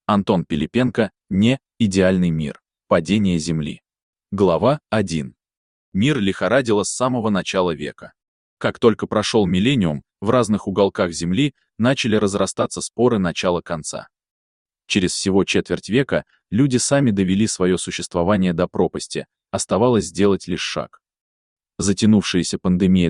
Антон Пилипенко. Не идеальный мир. Падение Земли. Глава 1. Мир лихорадило с самого начала века. Как только прошел миллениум, в разных уголках Земли начали разрастаться споры начала-конца. Через всего четверть века люди сами довели свое существование до пропасти, оставалось сделать лишь шаг. Затянувшаяся пандемия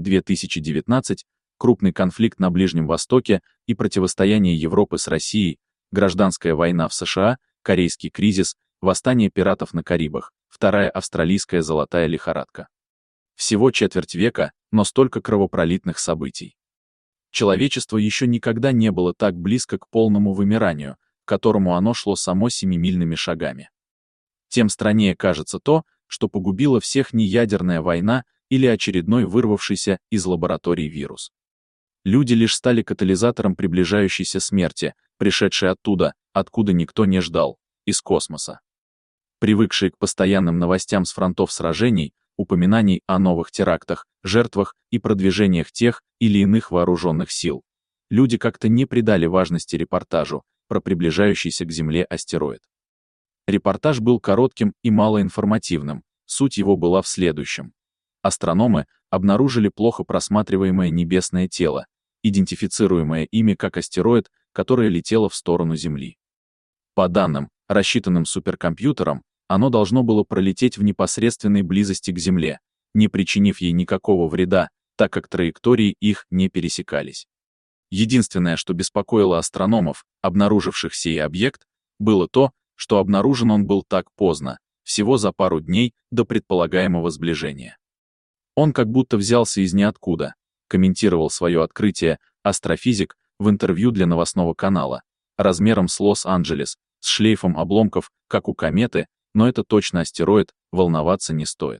2019, крупный конфликт на Ближнем Востоке и противостояние Европы с Россией, гражданская война в США, корейский кризис, восстание пиратов на Карибах, вторая австралийская золотая лихорадка. Всего четверть века, но столько кровопролитных событий. Человечество еще никогда не было так близко к полному вымиранию, к которому оно шло само семимильными шагами. Тем страннее кажется то, что погубила всех не ядерная война или очередной вырвавшийся из лабораторий вирус. Люди лишь стали катализатором приближающейся смерти, пришедшей оттуда, откуда никто не ждал, из космоса. Привыкшие к постоянным новостям с фронтов сражений, упоминаний о новых терактах, жертвах и продвижениях тех или иных вооруженных сил, люди как-то не придали важности репортажу про приближающийся к Земле астероид. Репортаж был коротким и малоинформативным, суть его была в следующем. Астрономы обнаружили плохо просматриваемое небесное тело, идентифицируемое ими как астероид, которое летело в сторону Земли. По данным, рассчитанным суперкомпьютером, оно должно было пролететь в непосредственной близости к Земле, не причинив ей никакого вреда, так как траектории их не пересекались. Единственное, что беспокоило астрономов, обнаруживших сей объект, было то, что обнаружен он был так поздно, всего за пару дней до предполагаемого сближения. Он как будто взялся из ниоткуда, комментировал свое открытие астрофизик в интервью для новостного канала, размером с Лос-Анджелес, с шлейфом обломков, как у кометы, но это точно астероид, волноваться не стоит.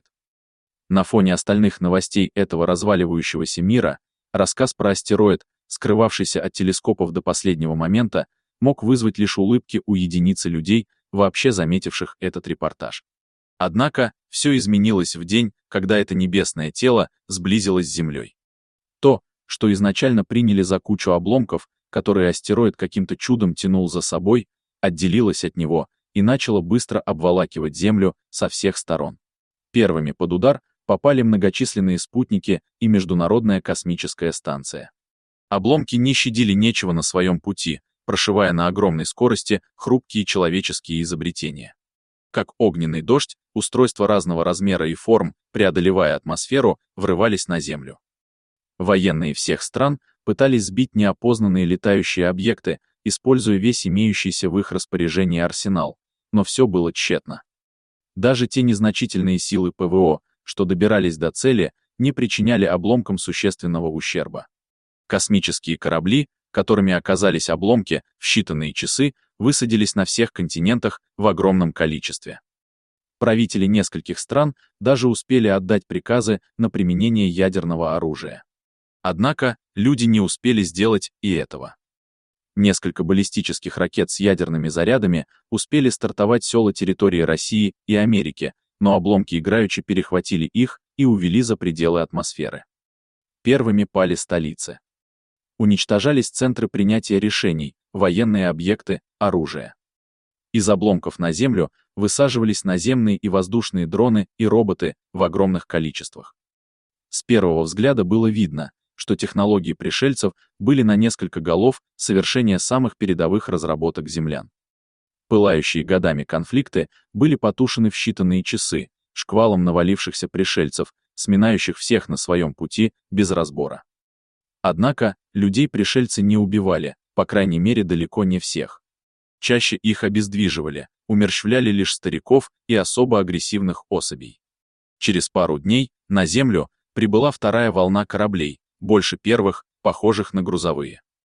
На фоне остальных новостей этого разваливающегося мира, рассказ про астероид, скрывавшийся от телескопов до последнего момента, мог вызвать лишь улыбки у единицы людей, вообще заметивших этот репортаж. Однако, все изменилось в день, когда это небесное тело сблизилось с Землей. То, что изначально приняли за кучу обломков, которые астероид каким-то чудом тянул за собой, отделилось от него и начало быстро обволакивать Землю со всех сторон. Первыми под удар попали многочисленные спутники и Международная космическая станция. Обломки не щадили нечего на своем пути, прошивая на огромной скорости хрупкие человеческие изобретения. Как огненный дождь, устройства разного размера и форм, преодолевая атмосферу, врывались на Землю. Военные всех стран пытались сбить неопознанные летающие объекты, используя весь имеющийся в их распоряжении арсенал, но все было тщетно. Даже те незначительные силы ПВО, что добирались до цели, не причиняли обломкам существенного ущерба. Космические корабли, которыми оказались обломки, в считанные часы высадились на всех континентах в огромном количестве. Правители нескольких стран даже успели отдать приказы на применение ядерного оружия. Однако, люди не успели сделать и этого. Несколько баллистических ракет с ядерными зарядами успели стартовать села территории России и Америки, но обломки играючи перехватили их и увели за пределы атмосферы. Первыми пали столицы. Уничтожались центры принятия решений, военные объекты, оружие. Из обломков на Землю высаживались наземные и воздушные дроны и роботы в огромных количествах. С первого взгляда было видно, что технологии пришельцев были на несколько голов совершения самых передовых разработок землян. Пылающие годами конфликты были потушены в считанные часы, шквалом навалившихся пришельцев, сминающих всех на своем пути без разбора. Однако, людей пришельцы не убивали, по крайней мере далеко не всех. Чаще их обездвиживали, умерщвляли лишь стариков и особо агрессивных особей. Через пару дней на Землю прибыла вторая волна кораблей, больше первых, похожих на грузовые.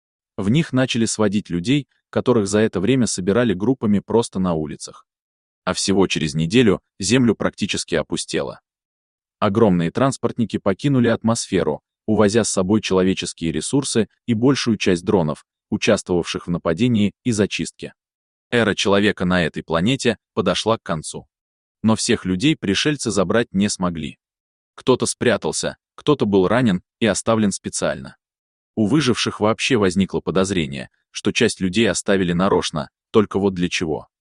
В них начали сводить людей, которых за это время собирали группами просто на улицах. А всего через неделю Землю практически опустело. Огромные транспортники покинули атмосферу, увозя с собой человеческие ресурсы и большую часть дронов, участвовавших в нападении и зачистке. Эра человека на этой планете подошла к концу. Но всех людей пришельцы забрать не смогли. Кто-то спрятался, кто-то был ранен и оставлен специально. У выживших вообще возникло подозрение, что часть людей оставили нарочно, только вот для чего.